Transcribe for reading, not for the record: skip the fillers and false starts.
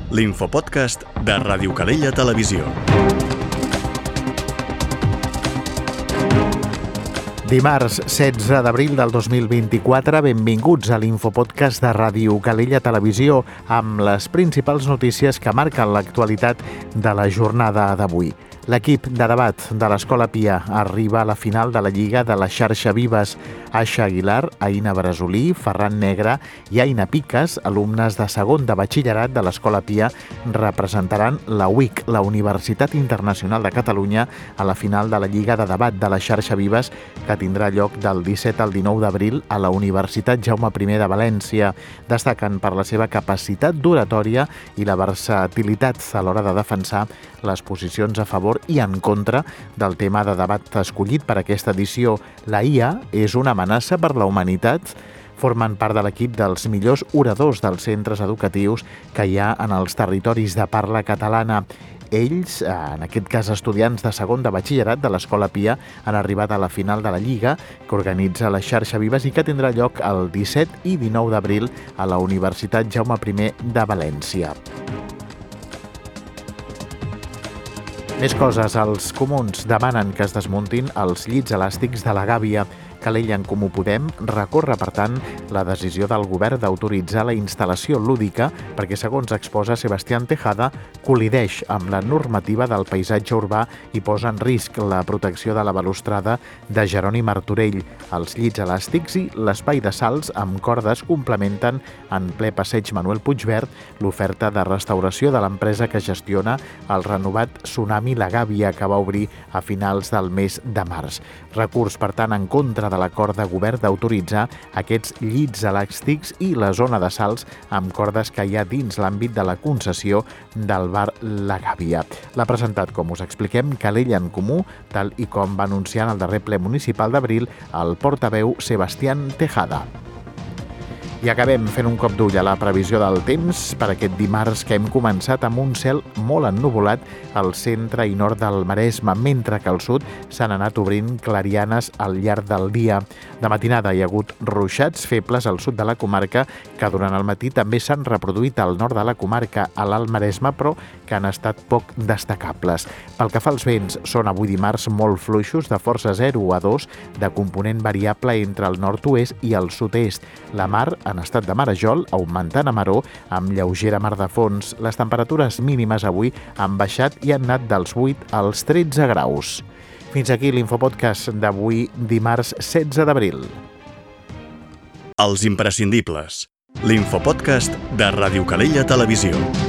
l'infopodcast de Ràdio Calella Televisió. Dimarts 16 d'abril del 2024, benvinguts a l'infopodcast de Ràdio Calella Televisió amb les principals notícies que marquen l'actualitat de la jornada d'avui. L'equip de debat de l'Escola Pia arriba a la final de la Lliga de la Xarxa Vives. Aixa Aguilar, Aina Brasolí, Ferran Negre i Aina Piques, alumnes de segon de batxillerat de l'Escola Pia, representaran la UIC, la Universitat Internacional de Catalunya, a la final de la Lliga de debat de la Xarxa Vives, que tindrà lloc del 17 al 19 d'abril a la Universitat Jaume I de València. Destaquen per la seva capacitat d'oratòria i la versatilitat a l'hora de defensar les posicions a favor i en contra del tema de debat escollit per aquesta edició. La IA és una amenaça per la humanitat? Formen part de l'equip dels millors oradors dels centres educatius que hi ha en els territoris de parla catalana. Ells, en aquest cas estudiants de segon de batxillerat de l'Escola Pia, han arribat a la final de la Lliga que organitza la Xarxa Vives i que tindrà lloc el 17 i 19 d'abril a la Universitat Jaume I de València. Més coses. Els comuns demanen que es desmuntin els llits elàstics de la gàbia. Calella en Comú Podem recorre, per tant, la decisió del govern d'autoritzar la instal·lació lúdica perquè, segons exposa Sebastián Tejada, col·lideix amb la normativa del paisatge urbà i posa en risc la protecció de la balustrada de Jeroni Martorell. Els llits elàstics i l'espai de salts amb cordes complementen en ple passeig Manuel Puigverd l'oferta de restauració de l'empresa que gestiona el renovat Tsunami La Gàbia, que va obrir a finals del mes de març. Recurs, per tant, en contra de l'acord de govern d'autoritzar aquests llits elàstics i la zona de salts amb cordes que hi ha dins l'àmbit de la concessió del bar La Gàbia. L'ha presentat, com us expliquem, Calella en Comú, tal i com va anunciar en el darrer ple municipal d'abril el portaveu Sebastián Tejada. I acabem fent un cop d'ull a la previsió del temps per aquest dimarts, que hem començat amb un cel molt ennuvolat al centre i nord del Maresme, mentre que al sud s'han anat obrint clarianes al llarg del dia. De matinada hi ha hagut ruixats febles al sud de la comarca, que durant el matí també s'han reproduït al nord de la comarca, a l'Alt Maresme, però que han estat poc destacables. Pel que fa als vents, són avui dimarts molt fluixos, de força 0 a 2, de component variable entre el nord-oest i el sud-est. La mar en estat de marejol, augmentant a maró amb lleugera mar de fons. Les temperatures mínimes avui han baixat i han anat dels 8 als 13 graus. Fins aquí l'infopodcast d'avui, dimarts 16 d'abril. Els imprescindibles. L'infopodcast de Ràdio Calella Televisió.